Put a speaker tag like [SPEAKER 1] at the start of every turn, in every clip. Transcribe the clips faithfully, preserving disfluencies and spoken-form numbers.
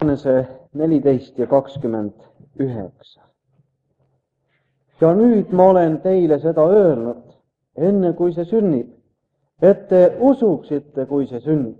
[SPEAKER 1] see neliteist ja kakskümmend üheksa. Ja nüüd ma olen teile seda öelnud, enne kui see sünnib, et te usuksite, kui see sünnib.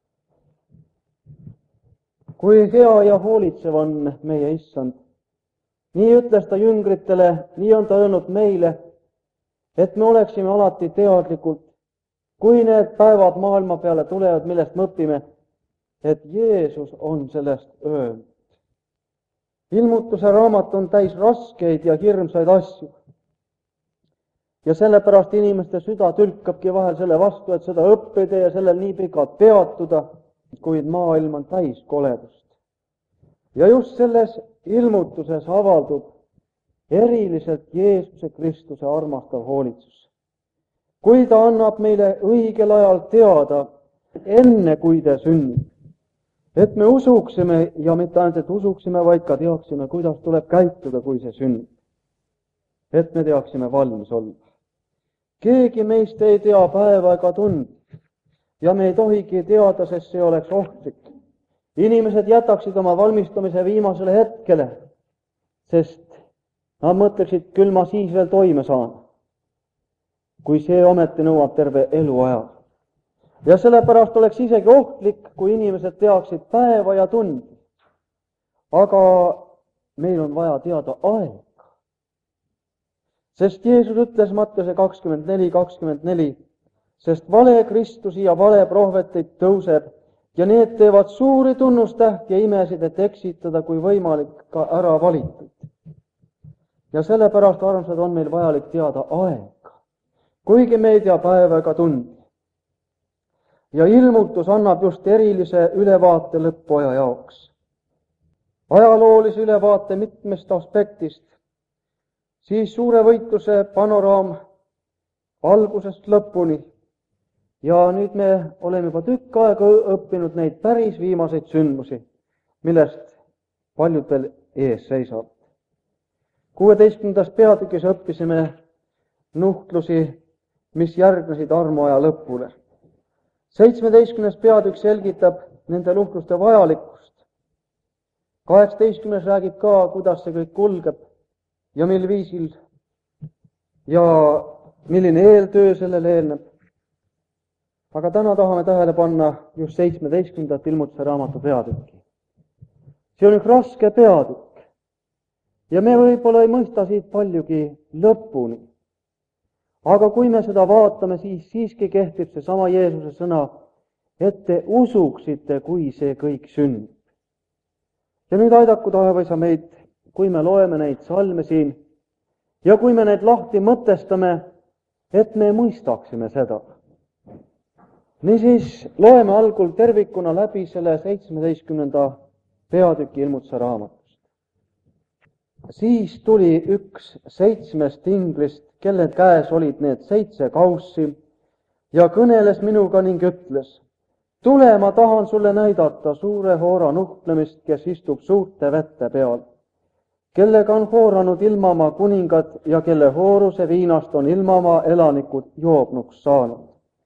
[SPEAKER 1] Kui hea ja hoolitsev on meie issand, nii ütles ta jüngritele, nii on ta öelnud meile, et me oleksime alati teadlikud, kui need päevad maailma peale tulevad, millest me õpime, et Jeesus on sellest öelnud. Ilmutuse raamat on täis raskeid ja hirmsaid asju. Ja sellepärast inimeste süda tülkabki vahel selle vastu, et seda õppida ja sellel nii pikalt peatuda, kuid maailm on täis koledust. Ja just selles ilmutuses avaldub eriliselt Jeesuse Kristuse armastav hoolitsus. Kui ta annab meile õigel ajal teada, enne kui ta sünnib, et me usuksime ja mitte ainult, et usuksime, vaid ka teaksime, kuidas tuleb käituda, kui see sünnib. Et me teaksime valmis olla. Keegi meist ei tea päeva ega tund ja me ei tohigi teada, sest see oleks ohtlik. Inimesed jätaksid oma valmistumise viimasele hetkele, sest nad mõtleksid, küll ma siis veel toime saan, kui see ometi nõuab terve eluaja. Ja sellepärast oleks isegi ohtlik, kui inimesed teaksid päeva ja tundi. Aga meil on vaja teada aega. Sest Jeesus ütles Mattiuse kakskümmend neli kakskümmend neli, sest vale Kristusi ja vale prohveteid tõuseb ja need teevad suuri tunnustähti ja imesid, et eksitada kui võimalik ka ära valitud. Ja sellepärast, armsad, on meil vajalik teada aega, kuigi me ei tea päeva ega tundi. Ja ilmutus annab just erilise ülevaate lõppuaja jaoks. Ajaloolise ülevaate mitmest aspektist, siis suure võitluse panoraam algusest lõpuni. Ja nüüd me oleme juba tükk aega õppinud neid päris viimaseid sündmusi, millest paljud veel ees seisavad. kuueteistkümnendas peatükis õppisime nuhtlusi, mis järgnesid armuaja lõpule. seitsmeteistkümnes peatükk selgitab nende nuhtluste vajalikkust. kaheksateistkümnes räägib ka, kuidas see kõik kulgeb ja mil viisil ja milline eeltöö sellele eelneb. Aga täna tahame tähele panna just seitsmeteistkümnendat ilmutuse raamatu peatükki. See on üks raske peatükk ja me võib-olla ei mõista siit paljugi lõpuni. Aga kui me seda vaatame, siis siiski kehtib see sama Jeesuse sõna, et te usuksite, kui see kõik sünnib. Ja nüüd aidaku taevaisa meid, kui me loeme neid salme siin ja kui me neid lahti mõtestame, et me mõistaksime seda. Niisiis loeme algul tervikuna läbi selle seitsmeteistkümnenda peatüki ilmutuse raamatust. Siis tuli üks seitsmest inglist, kelle käes olid need seitse kaussi ja kõneles minuga ning ütles, tule, ma tahan sulle näidata suure hoora nuhtlemist, kes istub suurte vette peal, kellega on hooranud ilmamaa kuningad ja kelle hooruse viinast on ilmamaa elanikud joobnuks saanud.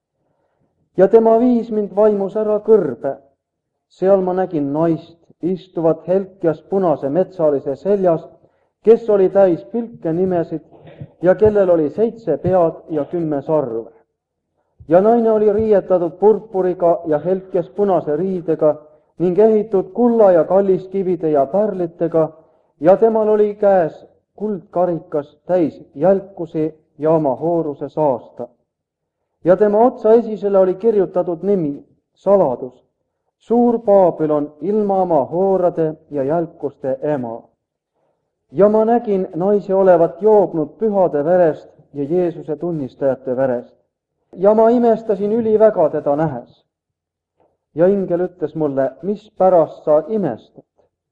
[SPEAKER 1] Ja tema viis mind vaimus ära kõrbe. Seal ma nägin naist, istuvat helkjas punase metsalise seljas, kes oli täis pilke nimesid ja kellel oli seitse pead ja kümme sarve. Ja naine oli riietatud purpuriga ja helkjas punase riidega ning ehitud kulla ja kalliskivide ja pärlitega ja temal oli käes kuldkarikas täis jälkusi ja oma hooruse saasta. Ja tema otsa esisele oli kirjutatud nimi, saladus, suur Baabilon, ilma oma hoorade ja jälkuste ema. Ja ma nägin naise olevat joobnud pühade verest ja Jeesuse tunnistajate verest. Ja ma imestasin üliväga teda nähes. Ja ingel ütles mulle, mis pärast sa imestad?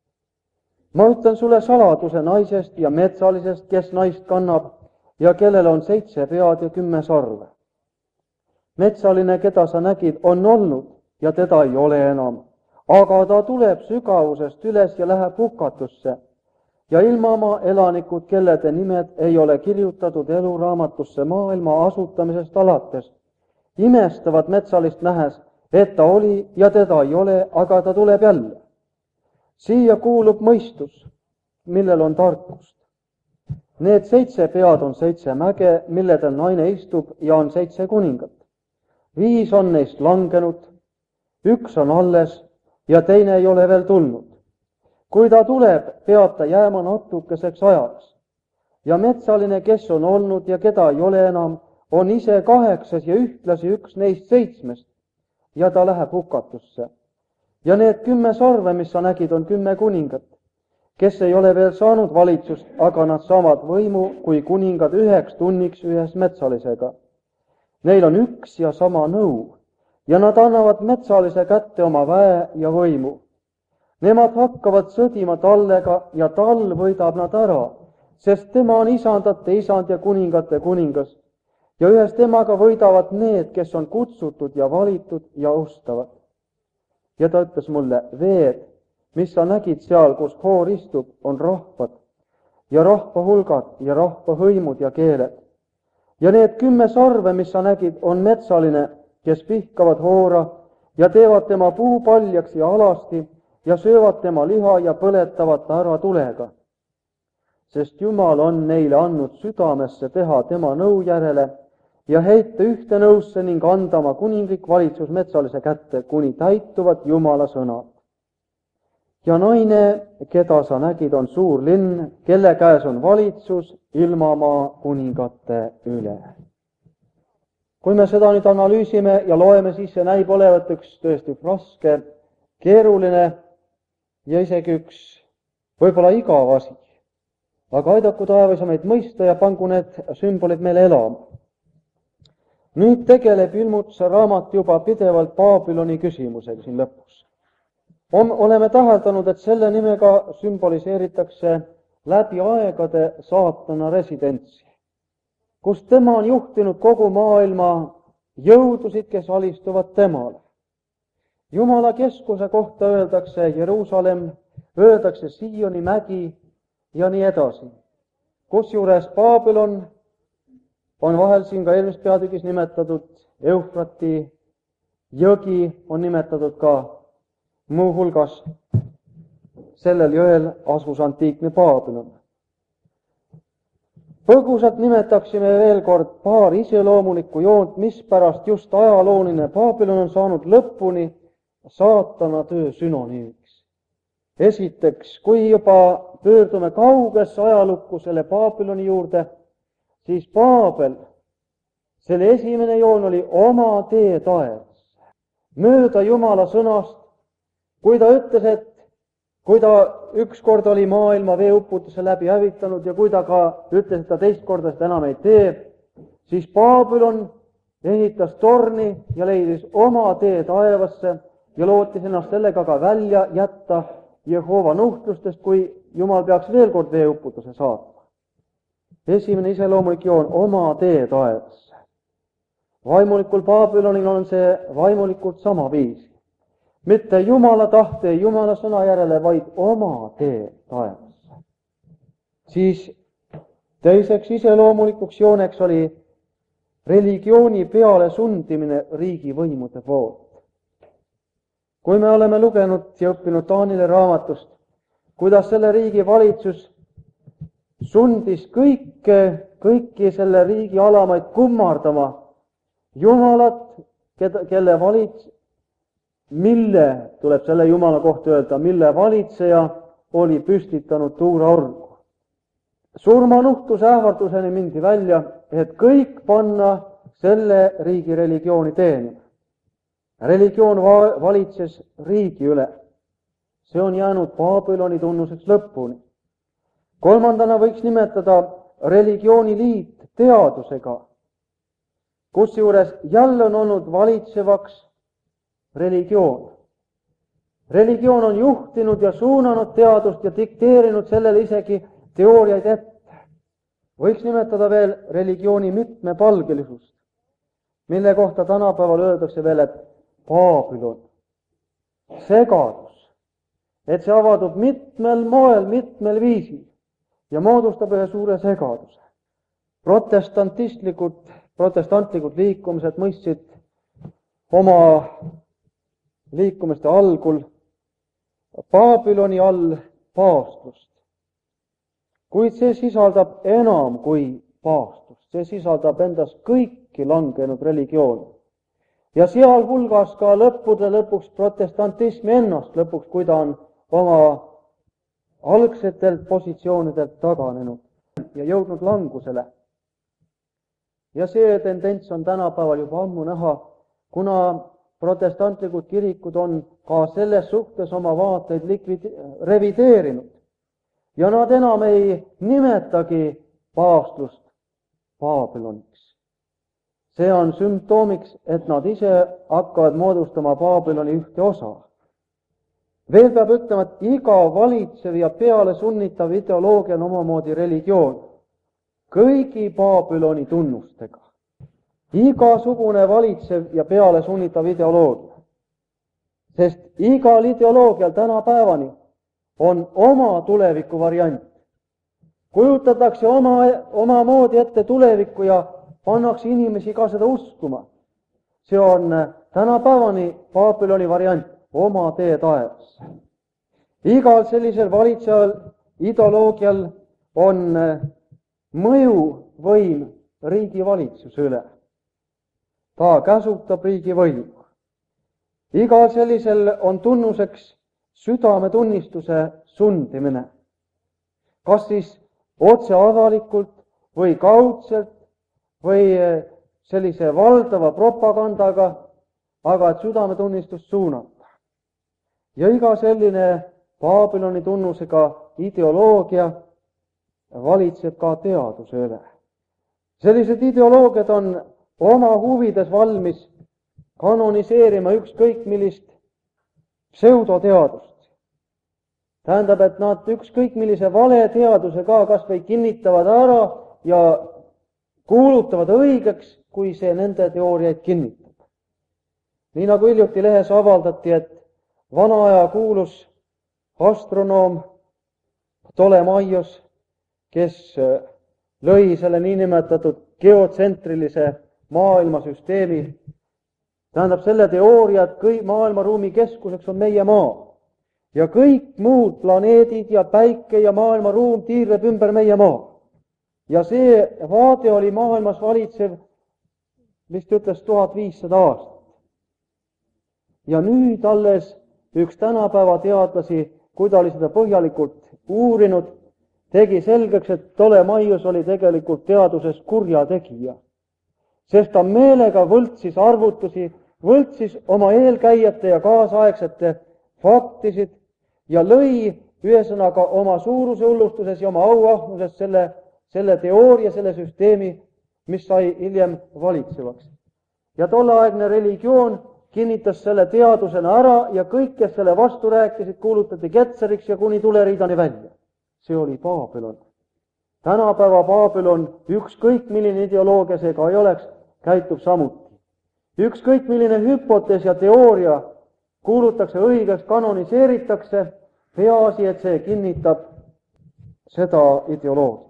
[SPEAKER 1] Ma ütlen sulle saladuse naisest ja metsalisest, kes naist kannab ja kellel on seitse pead ja kümme sarve. Metsaline, keda sa nägid, on olnud ja teda ei ole enam, aga ta tuleb sügavusest üles ja läheb hukatusse. Ja ilma oma elanikud, kellede nimed ei ole kirjutatud eluraamatusse maailma asutamisest alates, imestavad metsalist nähes, et ta oli ja teda ei ole, aga ta tuleb jälle. siia kuulub mõistus, millel on tarkust. Need seitse pead on seitse mäge, milledel naine istub ja on seitse kuningat. Viis on neist langenud, üks on alles ja teine ei ole veel tulnud. Kui ta tuleb, peab ta jääma natukeseks ajaks. Ja metsaline, kes on olnud ja keda ei ole enam, on ise kaheksas ja ühtlasi üks neist seitsmest ja ta läheb hukatusse. Ja need kümme sarve, mis sa nägid, on kümme kuningat, kes ei ole veel saanud valitsust, aga nad saavad võimu kui kuningad üheks tunniks ühes metsalisega. Neil on üks ja sama nõu ja nad annavad metsalise kätte oma väe ja võimu. Nemad hakkavad sõdima tallega ja tal võidab nad ära, sest tema on isandate isand ja kuningate kuningas. Ja ühes temaga võidavad need, kes on kutsutud ja valitud ja ustavad. Ja ta ütles mulle, veed, mis sa nägid seal, kus hoor istub, on rahvad ja rahva hulgad ja rahva hõimud ja keeled. Ja need kümme sarve, mis sa nägid, on metsaline, kes pihkavad hoora ja teevad tema puu paljaks ja alasti ja söövad tema liha ja põletavad ta ära tulega. Sest Jumal on neile andnud südamesse teha tema nõu järele ja heita ühte nõusse ning anda oma kuninglik valitsus metsalise kätte, kuni täituvad Jumala sõnad. Ja naine, keda sa nägid, on suur linn, kelle käes on valitsus ilmamaa kuningate üle. Kui me seda nüüd analüüsime ja loeme, siis see näib olevat üks tõesti raske, keeruline ja isegi üks võib-olla igav asi. Aga aidaku taevas meid mõista ja pangu need sümbolid meile elama. Nüüd tegeleb ilmutuse raamat juba pidevalt Babyloni küsimusega siin lõpus. Oleme täheldanud, et selle nimega sümboliseeritakse läbi aegade saatana residentsi, kus tema on juhtinud kogu maailma jõudusid, kes alistuvad temale. Jumala keskuse kohta öeldakse Jeruusalemm, öeldakse Sioni mägi ja nii edasi. Kusjuures Babylon on vahel siin ka eelmises peatükis nimetatud Eufrati jõgi, on nimetatud ka muuhulgas sellel jõel asus antiikne Babylon. Põgusalt nimetaksime veel kord paar iseloomulikku joont, mispärast just ajalooline Babylon on saanud lõpuni saatana töö sünonüümiks. Esiteks, kui juba pöördume kaugesse ajalukku selle Babyloni juurde, siis Paabel, selle esimene joon oli oma tee taevasse, mööda Jumala sõnast, kui ta ütles, et kui ta ükskord oli maailma veeuputuse läbi hävitanud ja kui ta ka ütles, et ta teist korda seda enam ei tee, siis Babylon ehitas torni ja leidis oma tee taevasse ja lootis ennast sellega ka välja jätta Jehova nuhtlustest, kui Jumal peaks veel kord veeuputuse saatma. Esimene iseloomulik joon, oma tee taevasse. Vaimulikul Babylonil on see vaimulikult sama viisi. Mitte Jumala tahte, Jumala sõna järele, vaid oma tee taevasse. Siis teiseks iseloomulikuks jooneks oli religiooni peale sundimine riigivõimude poolt. Kui me oleme lugenud ja õppinud Taanile raamatust, kuidas selle riigi valitsus sundis kõike, kõiki selle riigi alamaid kummardama Jumalat, kelle valits, mille, tuleb selle Jumala kohta öelda, mille valitseja oli püstitanud tuuraorgu. Surmanuhtluse ähvarduseni mindi välja, et kõik panna selle riigi religiooni teenima. Religioon valitses riigi üle. See on jäänud Babyloni tunnuseks lõpuni. Kolmandana võiks nimetada religiooniliit teadusega, kusjuures jälle on olnud valitsevaks religioon. Religioon on juhtinud ja suunanud teadust ja dikteerinud sellele isegi teooriaid ette. Võiks nimetada veel religiooni mitmepalgelisust, mille kohta tänapäeval öeldakse veel, et Babylon, segadus, et see avaldub mitmel moel, mitmel viisil ja moodustab ühe suure segaduse. Protestantistlikud, protestantlikud liikumised mõistsid oma liikumiste algul, Babyloni all paastlust. Kuid see sisaldab enam kui paastlust, see sisaldab endas kõiki langenud religioone. Ja sealhulgas ka lõppude lõpuks protestantismi ennast lõpuks, kui ta on oma algsetelt positsioonidelt taganenud ja jõudnud langusele. Ja see tendents on tänapäeval juba ammu näha, kuna protestantlikud kirikud on ka selles suhtes oma vaateid likvide- revideerinud. Ja nad enam ei nimetagi paavstlust Babyloniks. See on sümptoomiks, et nad ise hakkavad moodustama Babyloni ühte osa. Veel peab ütlema, et iga valitsev ja peale sunnitav ideoloogia on omamoodi religioon. Kõigi Babyloni tunnustega. Igasugune valitsev ja peale sunnitav ideoloogia. Sest igal ideoloogial tänapäevani on oma tuleviku variant. Kujutatakse oma, oma moodi ette tulevikku ja pannakse inimesi ka seda uskuma. See on tänapäevani Babyloni variant, oma tee taevasse. Igal sellisel valitsejal ideoloogial on mõjuvõim riigivalitsuse üle. Ta käsutab riigivõimu. Igal sellisel on tunnuseks südametunnistuse sundimine. Kas siis otse avalikult või kaudselt või sellise valdava propagandaga, aga et südametunnistust suunata. Ja iga selline Babyloni tunnusega ideoloogia valitseb ka teaduse üle. Sellised ideoloogiad on oma huvides valmis kanoniseerima ükskõik millist pseudoteadust. Tähendab, et nad ükskõik millise valeteaduse ka kas või kinnitavad ära ja kuulutavad õigeks, kui see nende teooriaid kinnitab. Nii nagu hiljuti lehes avaldati, et vana aja kuulus astronoom Ptolemaios, kes lõi selle niinimetatud geotsentrilise maailmasüsteemi, tähendab selle teooria, et kõik maailmaruumi keskuseks on meie maa. Ja kõik muud planeedid ja päike ja maailmaruum tiirleb ümber meie maa. Ja see vaade oli maailmas valitsev, vist ütles tuhat viissada aastat. Ja nüüd alles üks tänapäeva teadlasi, kui ta oli seda põhjalikult uurinud, tegi selgeks, et Ptolemaios oli tegelikult teaduses kurjategija. Sest ta meelega võltsis arvutusi, võltsis oma eelkäijate ja kaasaegsete faktisid ja lõi ühesõnaga oma suuruse hullustuses ja oma auahnuses selle, selle teooria, selle süsteemi, mis sai hiljem valitsevaks. Ja tolleaegne religioon kinnitas selle teadusena ära ja kõik, kes selle vastu rääkisid, kuulutati ketseriks ja kuni tuleriidani välja. See oli Babylon. Tänapäeva Babylon, ükskõik milline ideoloogia see ka ei oleks, käitub samuti. Ükskõik milline hüpotees ja teooria kuulutakse õigeks, kanoniseeritakse, peaasi, et see kinnitab seda ideoloogiat.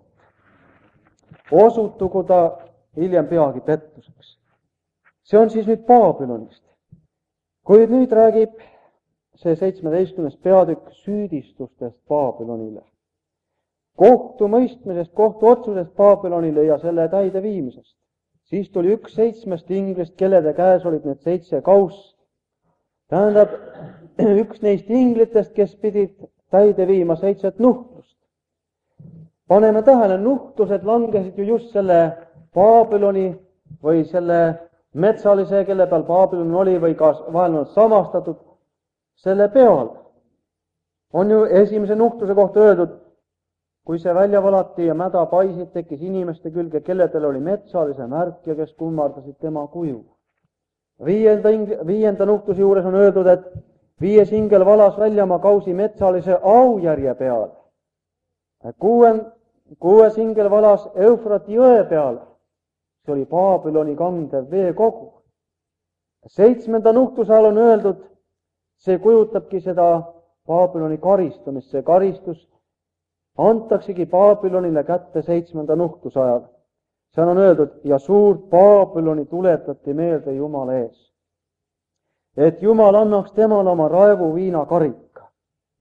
[SPEAKER 1] Osutugu ta hiljem peagi pettuseks. See on siis nüüd Babylonist. Kuid nüüd räägib see seitsmeteistkümnes peatükk süüdistustest Babylonile. Kohtumõistmisest, kohtuotsusest Babylonile ja selle täideviimisest. Siis tuli üks seitsmest inglist, kellede käes olid need seitse kaussi. Tähendab, üks neist inglitest, kes pidid täide viima seitset nuhtlust. Paneme tähele, nuhtlused langesid ju just selle Babyloni või selle metsalise, kelle peal Babylon oli või ka vahel on samastatud, selle peal. On ju esimese nuhtluse kohta öeldud, kui see välja valati ja mäda paisid tekkis inimeste külge, kelledel oli metsalise märk ja kes kummardasid tema kuju. Viienda, viienda nuhtluse juures on öeldud, et viies ingel valas välja oma kausi metsalise aujärje peale. Kuuen, kuues ingel valas Eufrati jõe peale. See oli Babyloni kandev veekogu. Seitsmenda nuhtluse all on öeldud, see kujutabki seda Babyloni karistamist, see karistus antaksegi Babylonile kätte seitsmenda nuhtluse ajal. Seal on öeldud, ja suurt Babyloni tuletati meelde Jumala ees. Et Jumal annaks temale oma raevu viinakarika.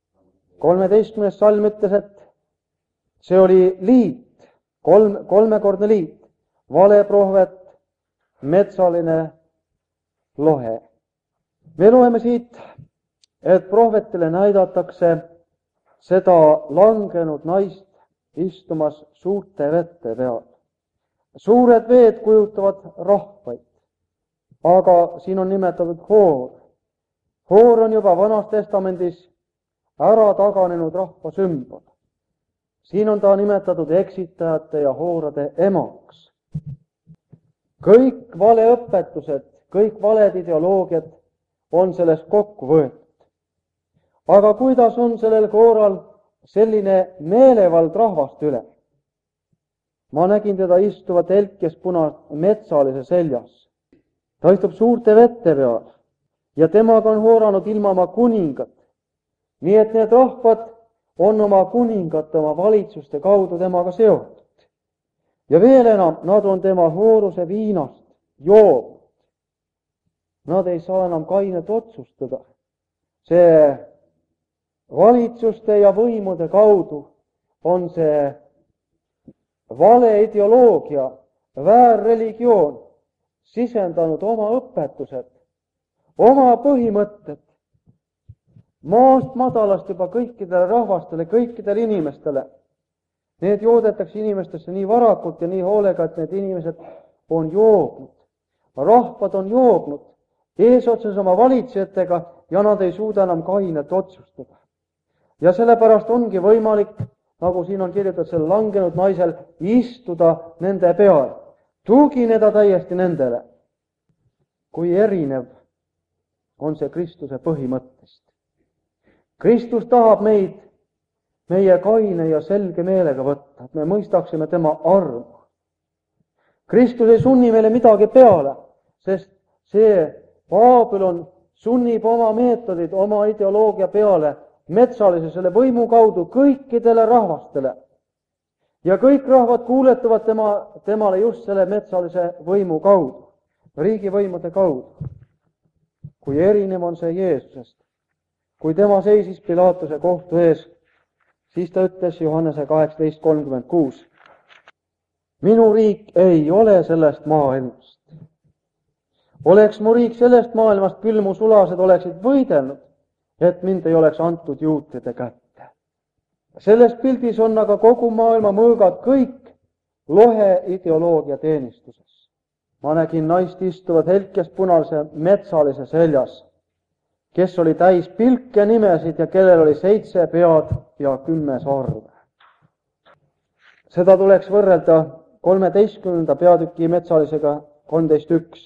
[SPEAKER 1] kolmeteistkümnes salm ütles, et see oli liit, kolm, kolmekordne liit, valeprohvet, metsaline, lohe. Me loeme siit, et prohvetile näidatakse seda langenud naist istumas suurte vete peal. Suured veed kujutavad rahvaid, aga siin on nimetatud hoor. Hoor on juba Vanas Testamendis ära taganenud rahva sümbol. Siin on ta nimetatud eksitajate ja hoorade emaks. Kõik valeõpetused, kõik valed ideoloogiad on sellest kokku võetud. Aga kuidas on sellel kooral selline meelevald rahvast üle? Ma nägin teda istuvat helkes puna metsalise seljas. Ta istub suurte vette peal ja temaga on hooranud ilma oma kuningat. Nii et need rahvad on oma kuningate, oma valitsuste kaudu temaga seotud. Ja veel enam, nad on tema hooruse viinast joobnud. Nad ei saa enam kainet otsustada. See valitsuste ja võimude kaudu on see vale ideoloogia, väärreligioon sisendanud oma õpetused, oma põhimõtted maast madalast juba kõikidele rahvastele, kõikidele inimestele. Need joodetakse inimestesse nii varakult ja nii hoolega, et need inimesed on joobnud. Rahvad on joobnud eesotsas oma valitsejatega ja nad ei suuda enam kainet otsustada. Ja sellepärast ongi võimalik, nagu siin on kirjutatud selle langenud naisel, istuda nende peal, tugineda täiesti nendele. Kui erinev on see Kristuse põhimõttest. Kristus tahab meid meie kaine ja selge meelega võtta, et me mõistaksime tema armu. Kristus ei sunni meile midagi peale, sest see Babylon sunnib oma meetodid, oma ideoloogia peale metsalise selle võimu kaudu kõikidele rahvastele. Ja kõik rahvad kuuletuvad tema, temale just selle metsalise võimu kaudu, riigivõimude kaudu. Kui erinev on see Jeesusest. Kui tema seisis Pilaatuse kohtu ees, siis ta ütles Johannese kaheksateist kolmkümmend kuus. Minu riik ei ole sellest maailmast. Oleks mu riik sellest maailmast, küll mu sulased oleksid võidelnud, et mind ei oleks antud juutide kätte. Selles pildis on aga kogu maailma mõõgad kõik lohe ideoloogia teenistuses. Ma nägin naist istuvat helkes punase metsalise seljas, kes oli täis pilke nimesid ja kellel oli seitse pead ja kümme sarve. Seda tuleks võrrelda kolmeteistkümnenda peatüki metsalisega kolmteist üks.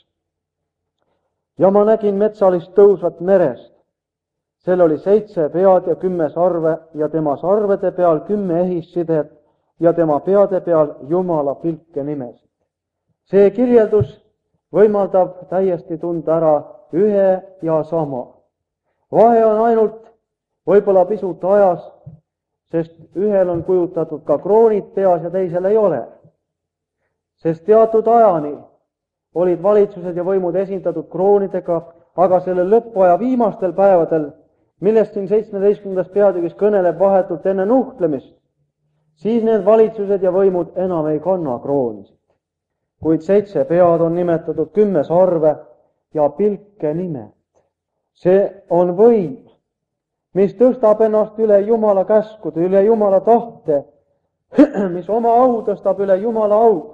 [SPEAKER 1] Ja ma nägin metsalist tõusvat merest. Sel oli seitse pead ja kümme sarve ja tema sarvede peal kümme ehissidet ja tema peade peal Jumala pilke nimesid. See kirjeldus võimaldab täiesti tunda ära ühe ja sama. Vahe on ainult võib-olla pisut ajas, sest ühel on kujutatud ka kroonid peas ja teisel ei ole. Sest teatud ajani olid valitsused ja võimud esindatud kroonidega, aga selle lõpuaja viimastel päevadel, millest siin seitsmeteistkümnendas peatükis kõneleb vahetult enne nuhtlemist, siis need valitsused ja võimud enam ei kanna kroonisid. Kuid seitse pead on nimetatud kümme sarve ja pilke nimed. See on võim, mis tõstab ennast üle Jumala käskude, üle Jumala tahte, mis oma au tõstab üle Jumala au.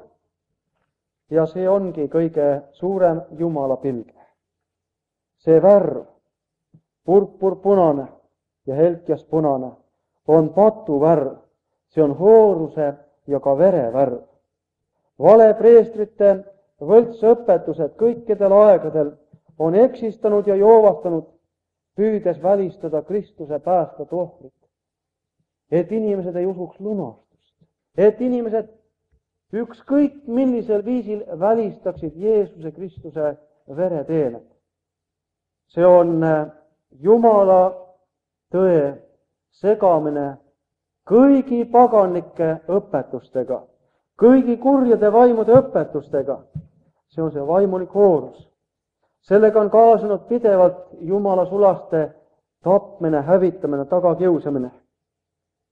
[SPEAKER 1] Ja see ongi kõige suurem Jumala pilge. See värv, purpurpunane ja helkjas punane, on patuvärv, see on hooruse ja ka vere värv. Valepreestrite võltsõpetused kõikidel aegadel on eksistanud ja joovastanud, püüdes välistada Kristuse päästvat ohvrit. Et inimesed ei usuks lunastust. Et inimesed ükskõik millisel viisil välistaksid Jeesuse Kristuse vereteened. See on Jumala tõe segamine kõigi paganlike õpetustega, kõigi kurjade vaimude õpetustega. See on see vaimulik hoorus. Sellega on kaasanud pidevalt Jumala sulaste tapmine, hävitamine, tagakiusamine.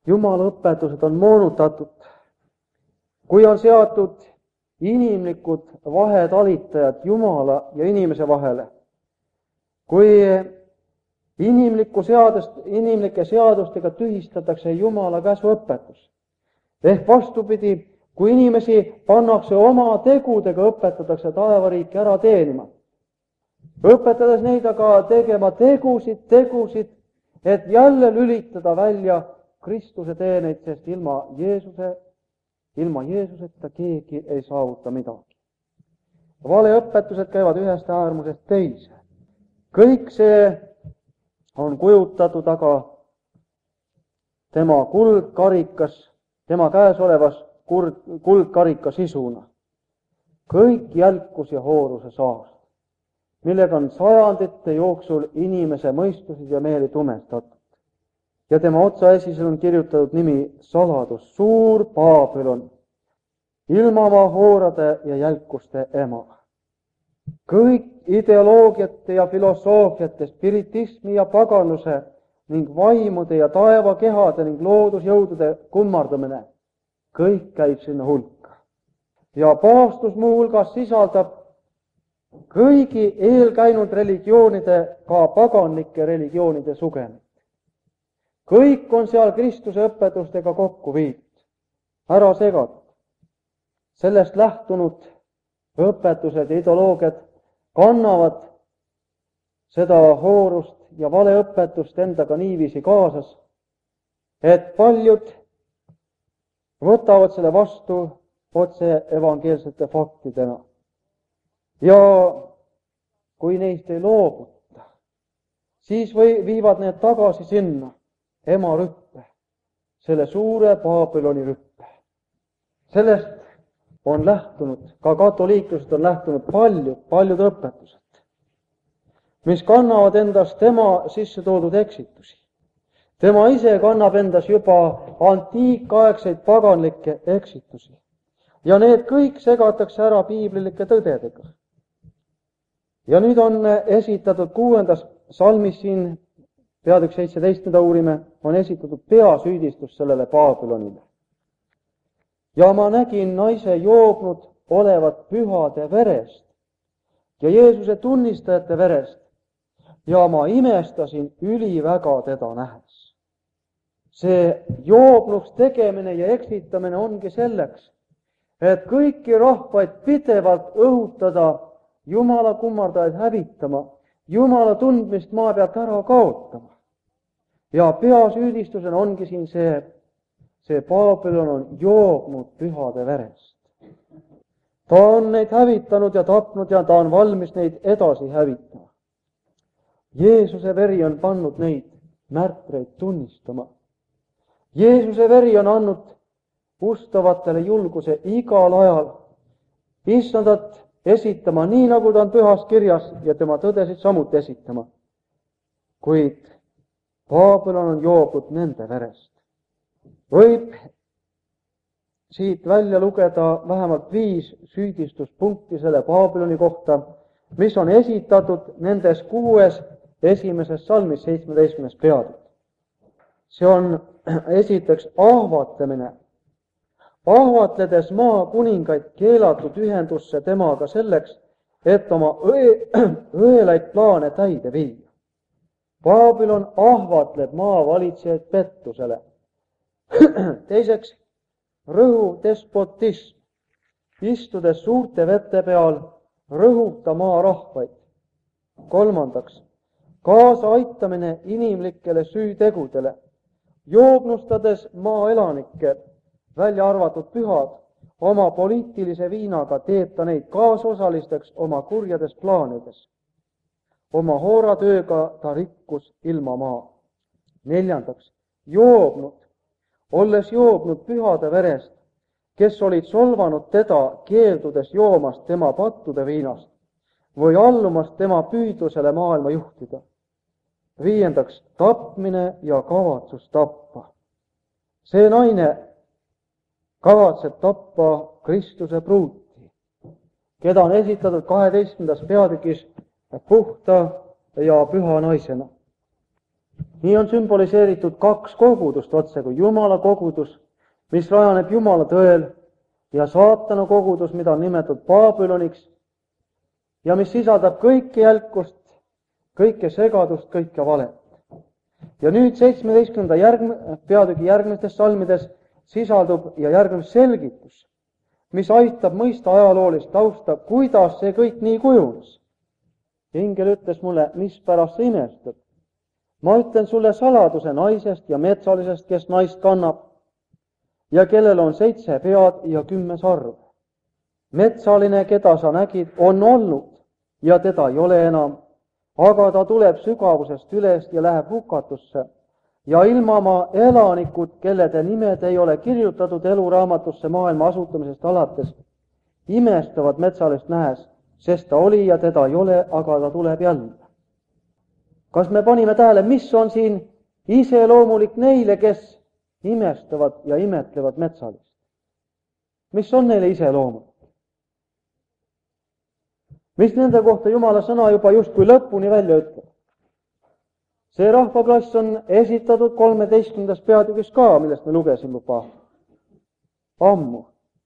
[SPEAKER 1] Jumala õpetused on moonutatud, kui on seatud inimlikud vahetalitajad Jumala ja inimese vahele, kui inimlikku seadust, inimlike seadustega tühistatakse Jumala käsuõpetus. Ehk vastupidi, kui inimesi pannakse oma tegudega, õpetatakse taevariiki ära teenima. Õpetades neid aga tegema tegusid, tegusid, et jälle lülitada välja Kristuse teeneid, sest ilma Jeesuse, ilma Jeesuseta keegi ei saavuta midagi. Valeõpetused käivad ühest äärmusest teise. Kõik see on kujutatud aga tema kuldkarikas, tema käes olevas kuldkarika sisuna. Kõik jälkus ja hooruse saast, millega on sajandite jooksul inimese mõistusid ja meeli tumestatud. Ja tema otsaesisel on kirjutatud nimi saladus, suur Babylon, ilmamaa hoorade ja jälkuste ema. Kõik ideoloogiate ja filosoofiate, spiritismi ja paganuse ning vaimude ja taevakehade ning loodusjõudude kummardamine, kõik käib sinna hulka. Ja paavstus muu hulgas sisaldab kõigi eelkäinud religioonide, ka paganlike religioonide sugemit. Kõik on seal Kristuse õpetustega kokku viidud, ära segatud. Sellest lähtunud õpetused ja ideoloogiad kannavad seda hoorust ja valeõpetust endaga niiviisi kaasas, et paljud võtavad selle vastu otse evangeelsete faktidena. Ja kui neist ei loobuta, siis või viivad need tagasi sinna ema rüppe, selle suure Babyloni rüppe. Sellest on lähtunud, ka katoliiklused on lähtunud paljud, paljud õpetused, mis kannavad endas tema sisse toodud eksitusi. Tema ise kannab endas juba antiikaegseid paganlikke eksitusi. Ja need kõik segatakse ära piiblilike tõdedega. Ja nüüd on esitatud kuuendas salmis siin, peatükk seitseteist, mida uurime, on esitatud peasüüdistus sellele Babylonile. Ja ma nägin naise joobnud olevat pühade verest ja Jeesuse tunnistajate verest ja ma imestasin üliväga teda nähes. See joobnuks tegemine ja eksitamine ongi selleks, et kõiki rahvaid pidevalt õhutada, Jumala kummardajaid hävitama, Jumala tundmist maa pealt ära kaotama. Ja peasüüdistusena ongi siin see, see Babylon on joobnud pühade verest. Ta on neid hävitanud ja tapnud ja ta on valmis neid edasi hävitama. Jeesuse veri on pannud neid märtreid tunnistama. Jeesuse veri on andnud ustavatele julguse igal ajal issandat esitama, nii nagu ta on pühas kirjas ja tema tõdesid samuti esitama. Kuid Babylon on joobnud nende verest. Võib siit välja lugeda vähemalt viis süüdistuspunkti selle Babyloni kohta, mis on esitatud nendes kuues esimeses salmis seitsmeteistkümnes peatükk. See on esiteks ahvatlemine. Ahvatledes maa kuningaid keelatud ühendusse temaga selleks, et oma õelaid plaane täide viia. Babylon ahvatleb maavalitsejaid pettusele. Teiseks, rõhuv despotism. Istudes suurte vete peal, rõhub ta maa rahvaid. Kolmandaks, kaasa aitamine inimlikele süütegudele. Joobnustades maa elanikke, välja arvatud pühad, oma poliitilise viinaga teeb ta neid kaasosalisteks oma kurjades plaanides. Oma hooratööga ta rikkus ilma maa. Neljandaks, joobnud, olles joobnud pühade verest, kes olid solvanud teda, keeldudes joomast tema pattude viinast või allumast tema püüdlusele maailma juhtida. Viiendaks, tapmine ja kavatsus tappa. See naine kavatseb tappa Kristuse pruuti, keda on esitatud kaheteistkümnendas peatükis puhta ja püha naisena. nii on sümboliseeritud kaks kogudust otse kui Jumala kogudus, mis rajaneb Jumala tõel, ja saatana kogudus, mida on nimetatud Babyloniks ja mis sisaldab kõike jälkust, kõike segadust, kõike valet. Ja nüüd seitsmeteistkümnenda järgm- peatüki järgmistes salmides sisaldub ja järgneb selgitus, mis aitab mõista ajaloolist tausta, kuidas see kõik nii kujunes. Ingel ütles mulle, mispärast sa imestad. Ma ütlen sulle saladuse naisest ja metsalisest, kes naist kannab ja kellel on seitse pead ja kümme sarve. Metsaline, keda sa nägid, on olnud ja teda ei ole enam, aga ta tuleb sügavusest üles ja läheb hukatusse ja ilmamaa elanikud, kellede nimed ei ole kirjutatud eluraamatusse maailma asutamisest alates, imestavad metsalist nähes, sest ta oli ja teda ei ole, aga ta tuleb jälle. Kas me panime tähele, mis on siin iseloomulik neile, kes imestavad ja imetlevad metsalist? Mis on neile iseloomulik? Mis nende kohta Jumala sõna juba justkui lõpuni välja ütleb? See rahvaklass on esitatud kolmeteistkümnendas peatükis ka, millest me lugesime juba ammu.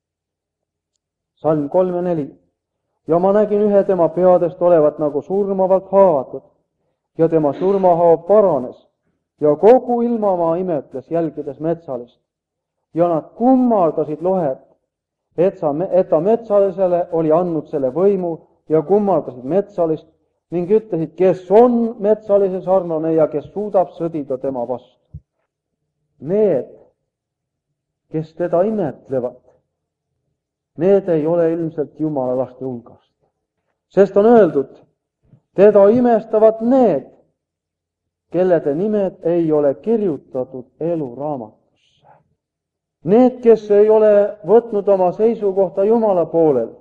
[SPEAKER 1] Salm kolm ja neli. Ja ma nägin ühe tema peadest olevat nagu surmavalt haavatud ja tema surmahaav paranes ja kogu ilmamaa imetles jälgides metsalist. Ja nad kummardasid lohet, et, sa, et ta metsalisele oli andnud selle võimu ja kummardasid metsalist ning ütlesid, kes on metsalise sarnane ja kes suudab sõdida tema vastu. Need, kes teda imetlevad, need ei ole ilmselt Jumala laste hulgast. Sest on öeldud, teda imestavad need, kellede nimed ei ole kirjutatud eluraamatusse. Need, kes ei ole võtnud oma seisukohta Jumala poolel,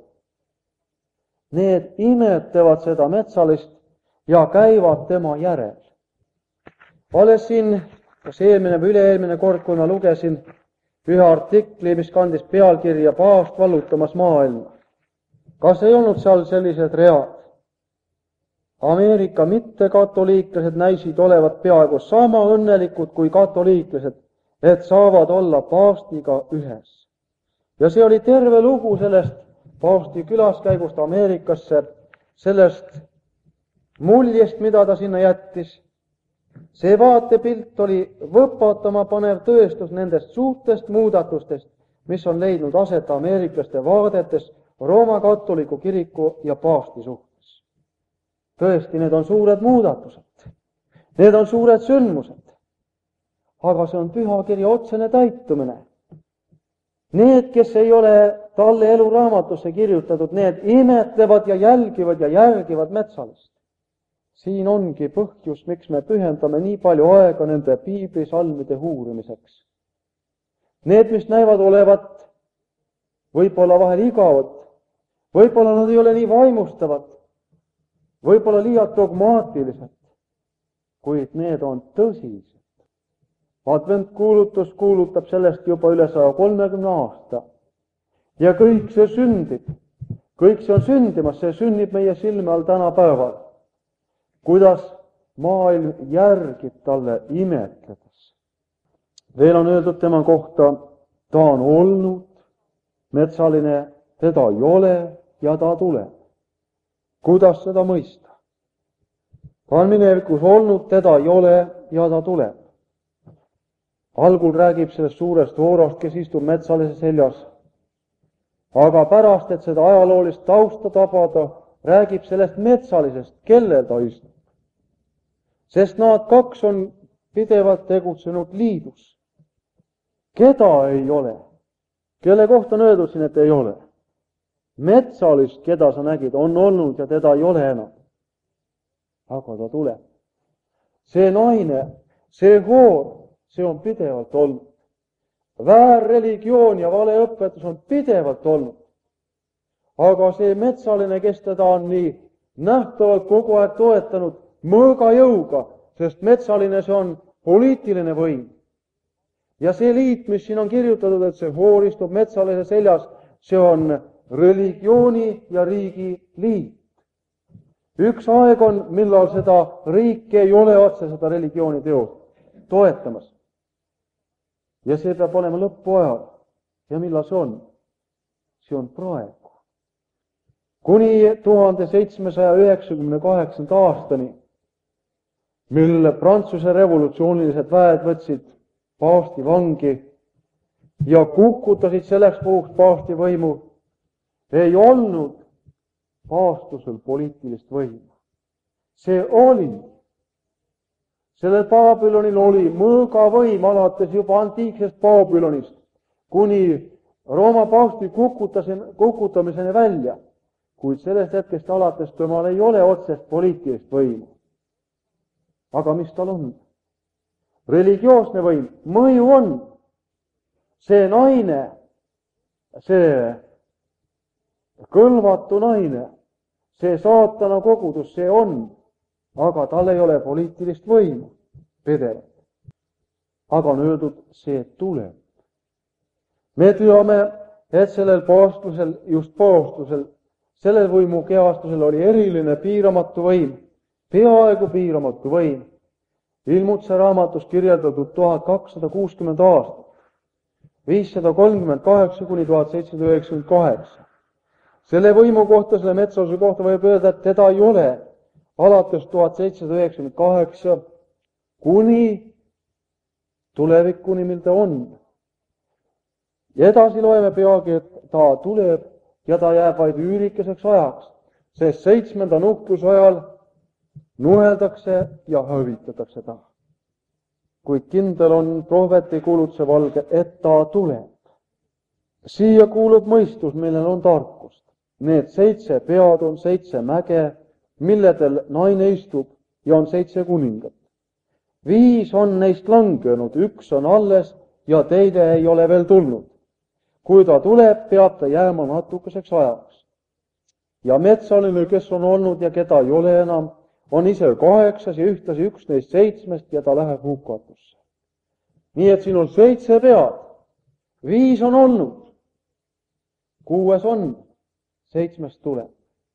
[SPEAKER 1] need imetlevad seda metsalist ja käivad tema järel. Alles siin, kas eelmine või üle-eelmine kord, kui ma lugesin ühe artikli, mis kandis pealkirja Paavst vallutamas maailma. Kas ei olnud seal sellised read? Ameerika mittekatoliiklased näisid olevat peaaegu sama õnnelikud kui katoliiklased, et saavad olla paavstiga ühes. Ja see oli terve lugu sellest paavsti külaskäigust Ameerikasse, sellest muljest, mida ta sinna jättis. See vaatepilt oli võpatama panev tõestus nendest suurtest muudatustest, mis on leidnud aset ameeriklaste vaadetes Rooma katoliku kiriku ja paavsti suhtes. Tõesti, need on suured muudatused. Need on suured sündmused. Aga see on pühakirja otsene täitumine. Need, kes ei ole talle eluraamatusse kirjutatud, need imetlevad ja jälgivad ja järgivad metsalist. Siin ongi põhjus, miks me pühendame nii palju aega nende piiblisalmide uurimiseks. Need, mis näivad olevat võib-olla vahel igavad, võib-olla nad ei ole nii vaimustavad, võib-olla liialt dogmaatilised, kuid need on tõsised. Adventkuulutus kuulutab sellest juba üle saja kolmekümne aasta. Ja kõik see sündib, kõik see on sündimas, see sünnib meie silme all tänapäeval. Kuidas maailm järgib talle imetledes. Veel on öeldud tema kohta, ta on olnud metsaline, teda ei ole ja ta tuleb. Kuidas seda mõista? Ta on minevikus olnud, teda ei ole ja ta tuleb. Algul räägib sellest suurest voorost, kes istub metsalise seljas. Aga pärast, et seda ajaloolist tausta tabada, räägib sellest metsalisest, kellel ta istub. Sest nad kaks on pidevalt tegutsenud liidus. Keda ei ole? Kelle kohta on öeldud siin, et ei ole? Metsalist, keda sa nägid, on olnud ja teda ei ole enam. Aga ta tuleb. See naine, see hoor, see on pidevalt olnud. Väärreligioon ja valeõpetus on pidevalt olnud. Aga see metsaline, kes teda on nii nähtavalt kogu aeg toetanud mõõga jõuga, sest metsaline see on poliitiline võim. Ja see liit, mis siin on kirjutatud, et see hoor istub metsalise seljas, see on religiooni ja riigi liit. Üks aeg on, millal seda riiki ei ole otse seda religiooni teost. toetamas. ja see peab olema lõpuajal. ja millal see on? see on praegu. kuni tuhande seitsmesaja üheksakümne kaheksanda aastani, mil Prantsuse revolutsioonilised väed võtsid paavsti vangi ja kukutasid selleks puhuks paavsti võimu, ei olnud paavstusel poliitilist võimu. see oli. sellel Babylonil oli mõõgavõim alates juba antiiksest Babylonist kuni Rooma paavsti kukutamiseni välja, kuid sellest hetkest alates temal ei ole otsest poliitilist võimu. aga mis tal on? religioosne võim, mõju on. see naine, see kõlvatu naine, see saatana kogudus, see on, aga tal ei ole poliitilist võimu pidevalt. aga on öeldud, see tuleb. me teame, et sellel paavstusel, just paavstusel, sellel võimukehastusel oli eriline piiramatu võim, peaaegu piiramatu võim. Ilmutuse raamatus kirjeldatud tuhat kakssada kuuskümmend aastat, viissada kolmkümmend kaheksa kuni tuhat seitsesada üheksakümmend kaheksa. selle võimu kohta, selle metsaluse kohta võib öelda, et teda ei ole alates tuhat seitsesada üheksakümmend kaheksa kuni tulevikuni, mil ta on. ja edasi loeme peagi, et ta tuleb ja ta jääb vaid üürikeseks ajaks, sest seitsmenda nuhtluse ajal nuheldakse ja hävitatakse ta. kuid kindel on prohveti kuulutuse valge, et ta tuleb. siia kuulub mõistus, millel on tarkust. Need seitse pead on seitse mäge, milledel naine istub, ja on seitse kuningat. Viis on neist langenud, üks on alles ja teine ei ole veel tulnud. kui ta tuleb, peab ta jääma natukeseks ajaks. ja metsaline, kes on olnud ja keda ei ole enam, on ise kaheksas ja ühtlasi üks neist seitsmest ja ta läheb hukatusse. nii et siin on seitse pead, viis on olnud, kuues on, seitsmest tuleb.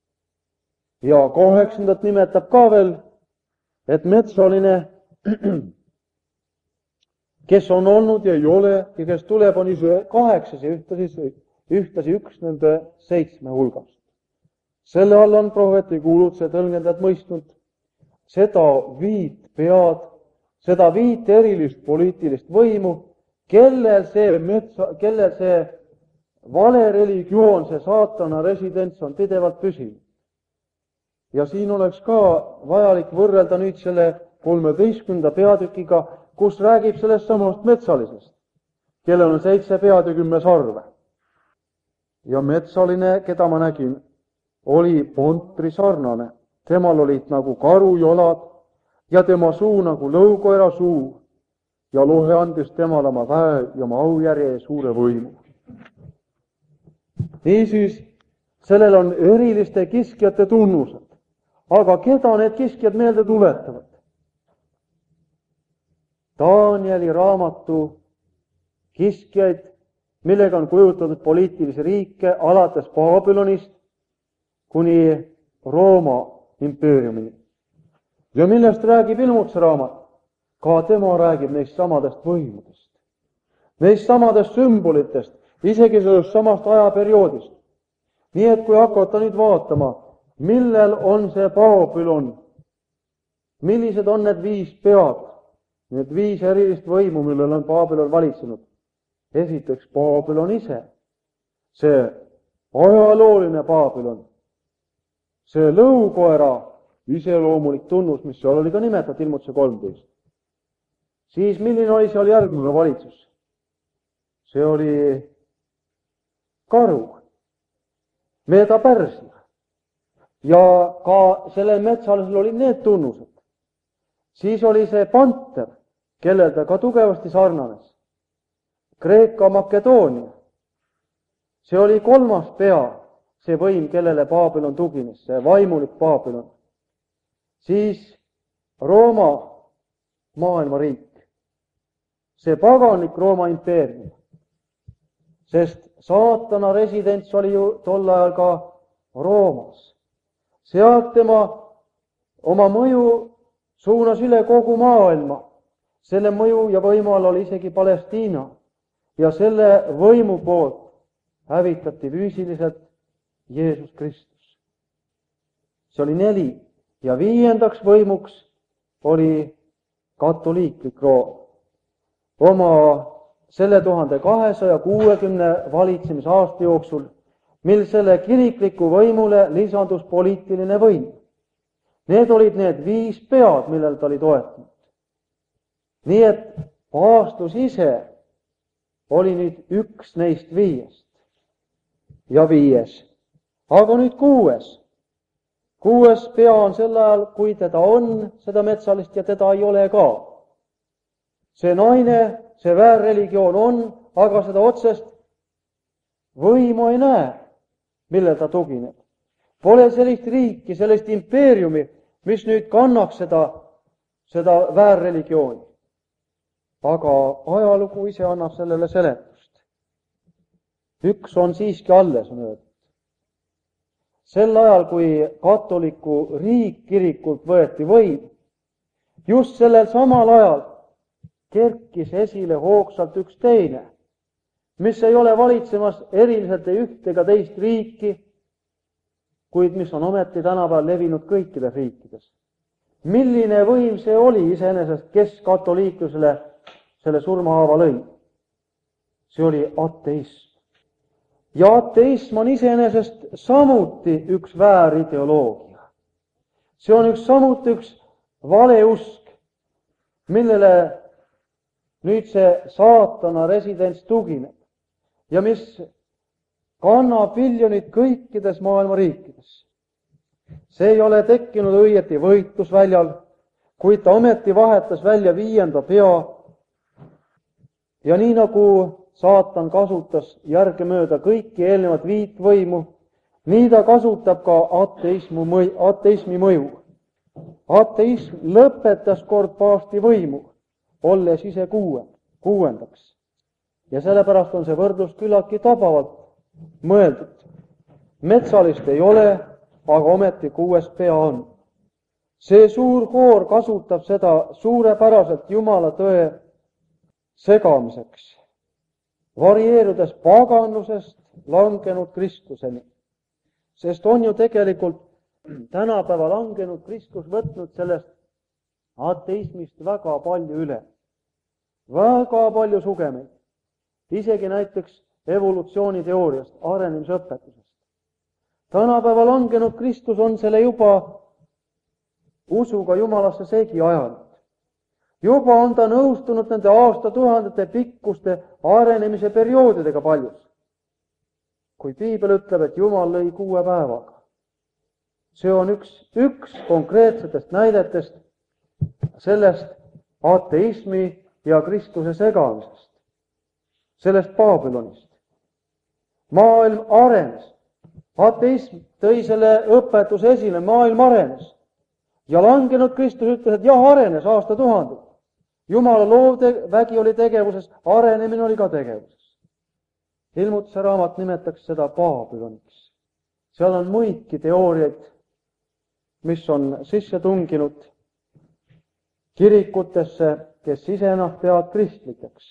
[SPEAKER 1] ja kaheksandat nimetab ka veel, et metsaline, kes on olnud ja ei ole ja kes tuleb, on ise kaheksas ja ühtlasi, ühtlasi üks nende seitsme hulgast. selle all on prohveti kuulutuse tõlgendajad mõistnud seda viit pead, seda viit erilist poliitilist võimu, kellel see metsa, kellel see vale religioon, see saatana residents on pidevalt püsinud. ja siin oleks ka vajalik võrrelda nüüd selle kolmeteistkümnenda peatükiga, kus räägib sellest samast metsalisest, kellel on seitse pead ja kümme sarve. ja metsaline, keda ma nägin, oli pontri sarnane. temal olid nagu karujalad ja tema suu nagu lõukoera suu ja lohe andis temale oma väe ja oma aujärje ja suure võimu. niisiis, sellel on eriliste kiskjate tunnused. aga keda need kiskjad meelde tuletavad? Danieli raamatu kiskjaid, millega on kujutatud poliitilisi riike alates Babylonist kuni Rooma impeeriumini. ja millest räägib ilmutuse raamat? ka tema räägib neist samadest võimudest, neist samadest sümbolitest, isegi sellest samast ajaperioodist. nii et kui hakata nüüd vaatama, millel on see Babylon, millised on need viis pead, need viis erilist võimu, millel on Babylon valitsenud. esiteks Babylon ise, see ajalooline Babylon, see lõukoera iseloomulik tunnus, mis seal oli ka nimetatud ilmutuse kolmteist. siis milline oli seal järgmine valitsus? see oli karu, Meeda-Pärsia. ja ka sellel metsalisel olid need tunnused. siis oli see panter, kellel ta ka tugevasti sarnanes. Kreeka Makedoonia. see oli kolmas pea, see võim, kellele Babylon tugines, see vaimulik Babylon. siis Rooma maailmariik, see paganlik Rooma impeerium, sest saatana residents oli ju tol ajal ka Roomas. sealt tema oma mõju suunas üle kogu maailma. selle mõju ja võimu all oli isegi Palestiina ja selle võimu poolt hävitati füüsiliselt Jeesus Kristus. See oli neli ja viiendaks võimuks oli katoliiklik Room. Oma selle tuhande kahesaja kuuekümne valitsemisaasta jooksul, mil selle kirikliku võimule lisandus poliitiline võim. Need olid need viis pead, millel ta oli toetanud. Nii et paavstus ise oli nüüd üks neist viiest ja viies. Aga nüüd kuues. Kuues pea on sel ajal, kui teda on, seda metsalist, ja teda ei ole ka. See naine, see väärreligioon on, aga seda otsest võimu ei näe, millel ta tugineb. Pole sellist riiki, sellist impeeriumi, mis nüüd kannaks seda, seda väärreligiooni. Aga ajalugu ise annab sellele seletust. Üks on siiski alles, on öeldud. Sel ajal, kui katoliku riik kirikult võeti võim, just sellel samal ajal kerkis esile hoogsalt üks teine, mis ei ole valitsemas eriliselt ei üht ega teist riiki, kuid mis on ometi tänapäeval levinud kõikides riikides. Milline võim see oli iseenesest, kes katoliiklusele selle surmahaava lõi? See oli ateism. Ja ateism on iseenesest samuti üks väärideoloogia. See on üks samuti üks valeusk, millele nüüd see saatana residents tugineb ja mis kannab viljonit kõikides maailma riikides. See ei ole tekkinud õieti võitlusväljal, kuid ta ometi vahetas välja viienda pea ja nii nagu saatan kasutas järgemööda kõiki eelnevat viit võimu, nii ta kasutab ka ateismu, ateismi mõju. Ateism lõpetas kord paavsti võimu, olles ise kuue, kuuendaks. Ja sellepärast on see võrdlus küllaltki tabavalt mõeldud. Metsalist ei ole, aga ometi kuues pea on. See suur koor kasutab seda suurepäraselt Jumala tõe segamiseks, varieerudes paganlusest langenud Kristuseni. Sest on ju tegelikult tänapäeva langenud Kristus võtnud sellest ateismist väga palju üle. Väga palju sugemeid. Isegi näiteks evolutsiooniteooriast, arenemisõpetusest. Tänapäeva langenud Kristus on selle juba usuga Jumalasse segi ajanud. Juba on ta nõustunud nende aastatuhandete pikkuste arenemise perioodidega paljus. Kui piibel ütleb, et Jumal lõi kuue päevaga. See on üks, üks konkreetsetest näidetest sellest ateismi ja Kristuse segamisest. Sellest Babylonist. Maailm arenes. Ateism tõi selle õpetuse esile, maailm arenes. Ja langenud Kristus ütles, et jah, arenes aastatuhanded. Jumala loovvägi oli tegevuses, arenemine oli ka tegevuses. Ilmutuse raamat nimetaks seda Babyloniks. Seal on muidki teooriaid, mis on sisse tunginud kirikutesse, kes ise ennast peavad kristlikeks.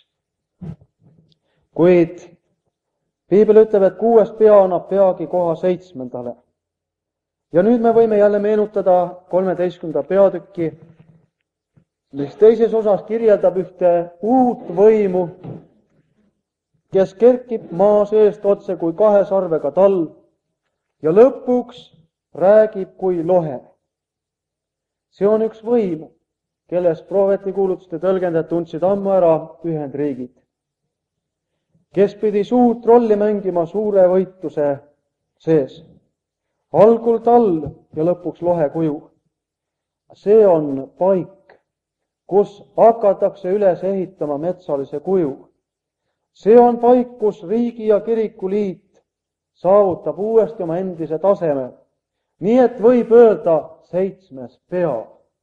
[SPEAKER 1] Kuid piibel ütleb, et kuues pea annab peagi koha seitsmendale. Ja nüüd me võime jälle meenutada kolmeteistkümnenda peatükki, mis teises osas kirjeldab ühte uut võimu, kes kerkib maa seest otse kui kahe sarvega talv ja lõpuks räägib kui lohe. See on üks võim, kelles prohvetikuulutuste tõlgendajad tundsid ammu ära Ühendriigid, kes pidi suurt rolli mängima suure võitluse sees. Algul talv ja lõpuks lohe kuju. See on paik, kus hakatakse üles ehitama metsalise kuju. See on paik, kus riigi ja kiriku liit saavutab uuesti oma endise taseme. Nii et võib öelda seitsmes pea.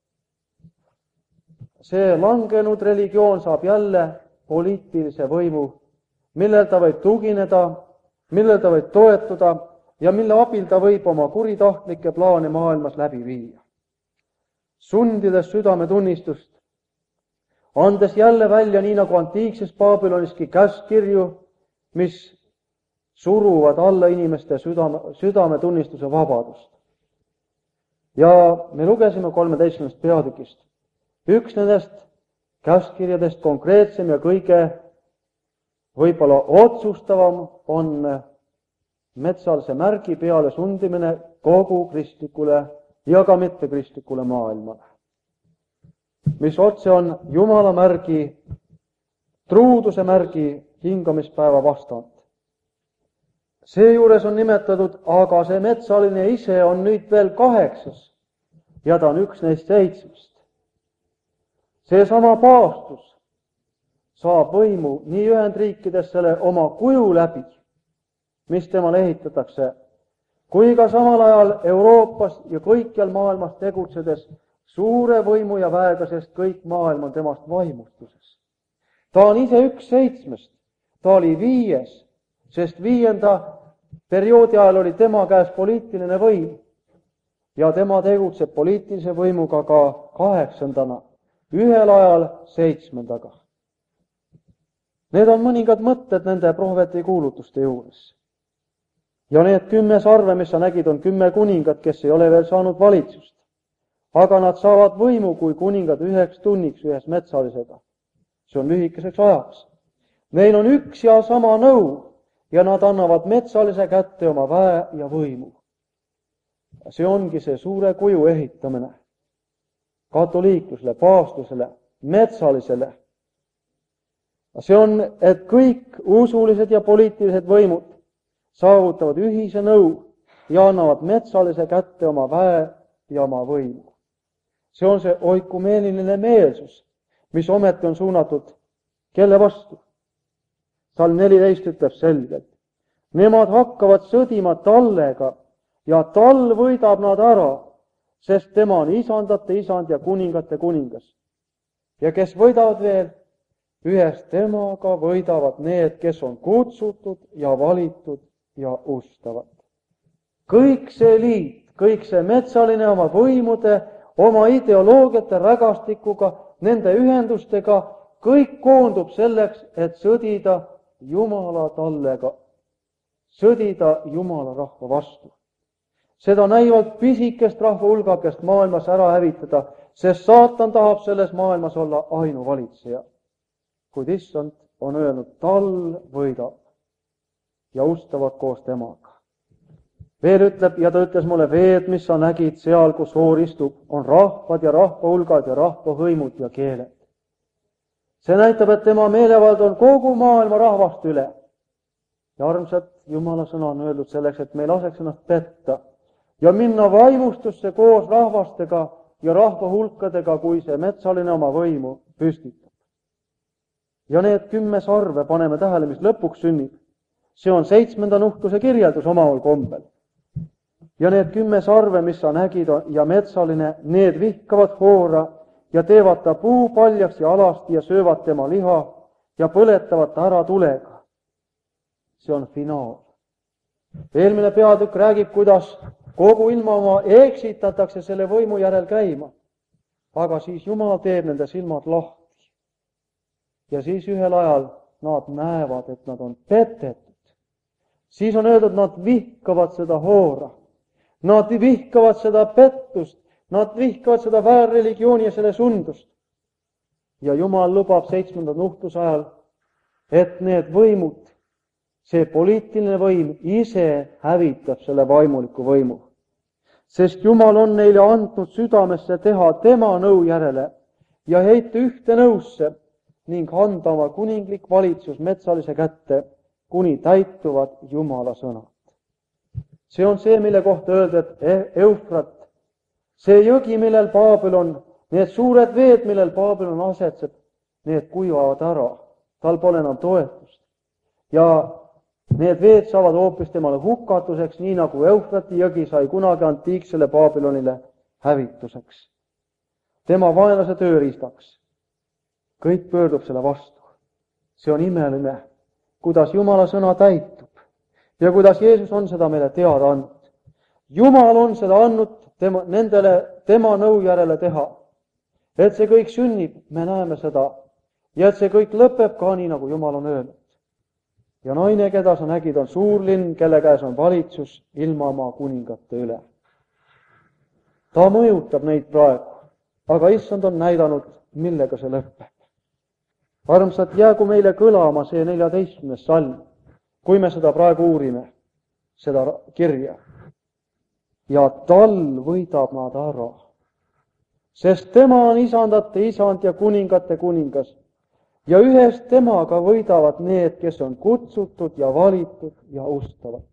[SPEAKER 1] See langenud religioon saab jälle poliitilise võimu, millel ta võib tugineda, millel ta võib toetuda ja mille abil ta võib oma kuritahtlikke plaane maailmas läbi viia. Sundides südametunnistust andes jälle välja, nii nagu antiikses Babyloniski, käskkirju, mis suruvad alla inimeste südame, südametunnistuse vabadust. Ja me lugesime kolmeteistkümnest peatükist. Üks nendest käskkirjadest, konkreetsem ja kõige võib-olla otsustavam, on metsalise märgi peale sundimine kogu kristlikule ja ka mittekristlikule maailmale, mis otse on Jumala märgi, truuduse märgi hingamispäeva vastand. Seejuures on nimetatud, aga see metsaline ise on nüüd veel kaheksas ja ta on üks neist seitsmest. Seesama paastus saab võimu nii Ühendriikides selle oma kuju läbi, mis temale ehitatakse, kui ka samal ajal Euroopas ja kõikjal maailmas tegutsedes suure võimu ja väega, sest kõik maailm on temast vaimustuses. Ta on ise üks seitsmest, ta oli viies, sest viienda perioodi ajal oli tema käes poliitiline võim ja tema tegutseb poliitilise võimuga ka kaheksandana, ühel ajal seitsmendaga. Need on mõningad mõtted nende prohveti kuulutuste juures. Ja need kümme sarve, mis sa nägid, on kümme kuningat, kes ei ole veel saanud valitsust. Aga nad saavad võimu kui kuningad üheks tunniks ühes metsalisega. See on lühikeseks ajaks. Neil on üks ja sama nõu ja nad annavad metsalise kätte oma väe ja võimu. See ongi see suure kuju ehitamine katoliiklusele, paastusele, metsalisele. See on, et kõik usulised ja poliitilised võimud saavutavad ühise nõu ja annavad metsalise kätte oma väe ja oma võimu. See on see oikumeeniline meelsus, mis ometi on suunatud kelle vastu. Salm neliteist ütleb selgelt, nemad hakkavad sõdima tallega ja tal võidab nad ära, sest tema on isandate isand ja kuningate kuningas. Ja kes võidavad veel? Ühes temaga võidavad need, kes on kutsutud ja valitud ja ustavad. Kõik see liit, kõik see metsaline oma võimude, oma ideoloogiate rägastikuga, nende ühendustega, kõik koondub selleks, et sõdida Jumala tallega, sõdida Jumala rahva vastu. Seda näivalt pisikest rahva hulgakest maailmas ära hävitada, sest saatan tahab selles maailmas olla ainuvalitseja. Kuid issand on öelnud, tal võidab ja ustavad koos temaga. Veel ütleb, ja ta ütles mulle, veed, mis sa nägid seal, kus soor istub, on rahvad ja rahvahulgad ja rahvahõimud ja keeled. See näitab, et tema meelevald on kogu maailma rahvast üle. Ja armsad, Jumala sõna on öeldud selleks, et me ei laseks ennast petta ja minna vaimustusse koos rahvastega ja rahvahulkadega, kui see metsaline oma võimu püstitab. Ja need kümme sarve paneme tähele, mis lõpuks sünnib. See on seitsmenda nuhtluse kirjeldus omaval kombel. Ja need kümme sarve, mis sa nägid, ja metsaline, need vihkavad hoora ja teevad ta puu paljaks ja alasti ja söövad tema liha ja põletavad ta ära tulega. See on finaal. Eelmine peatükk räägib, kuidas kogu ilma oma eksitatakse selle võimu järel käima. Aga siis Jumal teeb nende silmad lahti. Ja siis ühel ajal nad näevad, et nad on petetud. Siis on öeldud, nad vihkavad seda hoora. Nad vihkavad seda pettust. Nad vihkavad seda väärreligiooni ja selle sundust. Ja Jumal lubab seitsmenda nuhtluse ajal, et need võimud, see poliitiline võim ise hävitab selle vaimuliku võimu. Sest Jumal on neile andnud südamesse teha tema nõu järele ja heita ühte nõusse ning anda oma kuninglik valitsus metsalise kätte, kuni täituvad Jumala sõnad. See on see, mille kohta öelda, et Eufrat, see jõgi, millel Babylon, need suured veed, millel Babylon asetseb, need kuivavad ära. Tal pole enam toetust. Ja need veed saavad hoopis temale hukatuseks, nii nagu Eufrati jõgi sai kunagi antiiksele Babylonile hävituseks. Tema vaenlase tööriistaks. Kõik pöördub selle vastu. See on imeline, kuidas Jumala sõna täitub ja kuidas Jeesus on seda meile teada andnud. Jumal on seda andnud tema, nendele tema nõu järele teha, et see kõik sünnib, me näeme seda, ja et see kõik lõpeb ka nii, nagu Jumal on öelnud. Ja naine, keda sa nägid, on suur linn, kelle käes on valitsus ilmamaa kuningate üle. Ta mõjutab neid praegu, aga issand on näidanud, millega see lõpeb. Armsad, jäägu meile kõlama see neljateistkümnes salm, kui me seda praegu uurime, seda kirja. Ja tal võidab nad ära, sest tema on isandate isand ja kuningate kuningas ja ühes temaga võidavad need, kes on kutsutud ja valitud ja ustavad.